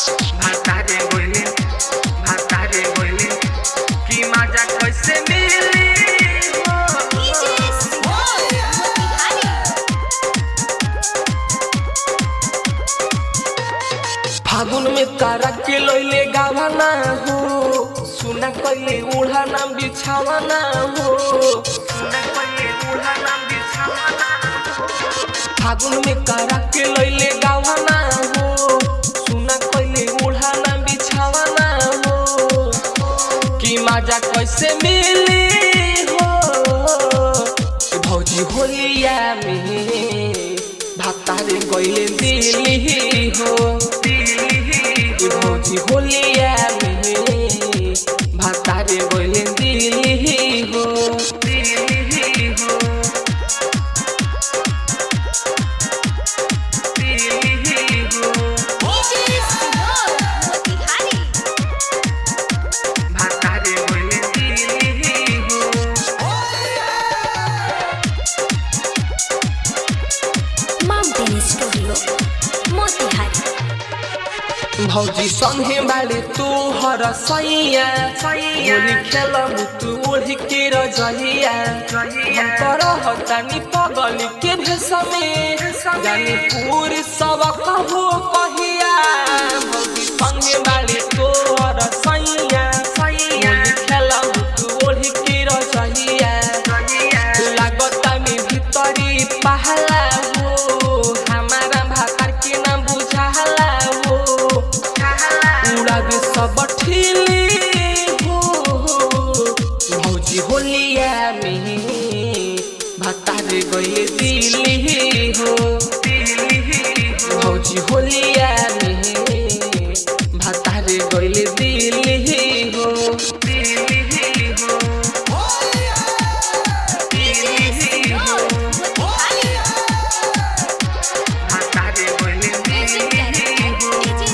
भातारे गोइले की मजा कैसे मिली फागुन में तारा के लइले गावाना हो सुना कइले ओढ़ाना बिछावाना हो सुना कइले ओढ़ाना बिछावाना फागुन में तारा के लइले गावाना हो सुना कइले ओढ़ाना बिछावाना हो की मजा कैसे मिली हो भौजी होलिया में भातारे गइले दिल्ली हो भौजी होलिया में भातारे गइले दिल्ली हो भातारे गइले दिल्ली हो माउंटेन स्टूडियो मोतिहारी भौजी संगे बाले तू हर सैया होली खेलबू तू ओढ़ के रजहिया हम तरह तानी पगल के भेष में जाने पूरी सब कहो कहिया भौजी संगे बाले तू हर सैया होली खेलबू तू ओढ़ के रजहिया लागता में भीतरी पहला हो हमारा भातार के ना बुझाला हो सब ठीली हो भौजी होलिया में भातारे गइले दिल्ली हो भौजी होलिया में भातारे गइले दिल्ली हो भातारे गइले दिल्ली हो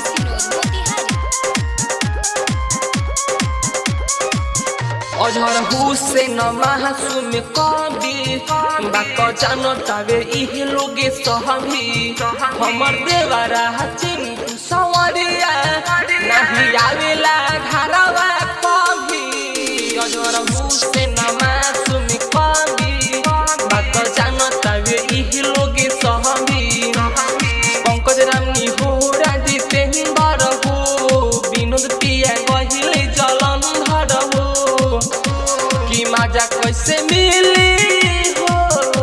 अझर हुसैन महासुम कवि बात जानतावे इहे लोगे सहभी हमर देवरा चिंटू सवरिया नहीं आवेला घरवा कभी अझर हुसैन महासुम कवि बात जानतावे इहे लोगे सहभी पंकज रामनी हो जितेंद्र हो विनोद पिया गहिले जलंधर हो की मजा कैसे मिली हो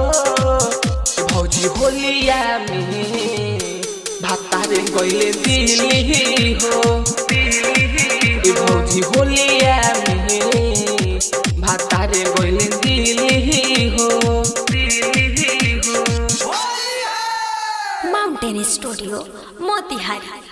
भौजी होलिया में भातारे गइले दिल्ली हो भौजी होलिया में भातारे गइले दिल्ली हो माउंटेन स्टूडियो मोतिहारी।